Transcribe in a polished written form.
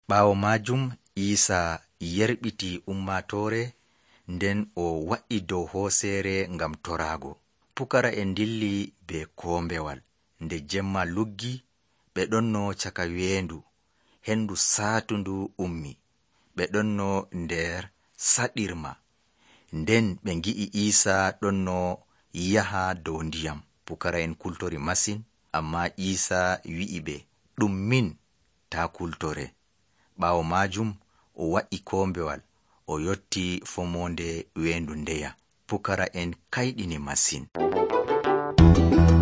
Ɓaawo majum Isa yerbiti ummatore nden o wa'i dow hosere ngam torago. Pukara en dilli be kombewal. Nde jemma luggi ɓe ɗonno caka wendu, hendu satundu ummi. Ɓe ɗonno nder saɗirma. Nden ɓe ngi'i Isa ɗonno yaha dow ndiyam. Pukara en kultori masin, amma Isa wi'i ɓe ɗum min ta kultore. Ɓaawo majum o wa'i kombewal, o yotti fomonde wendu ndeya. Pukara en kayɗini masin.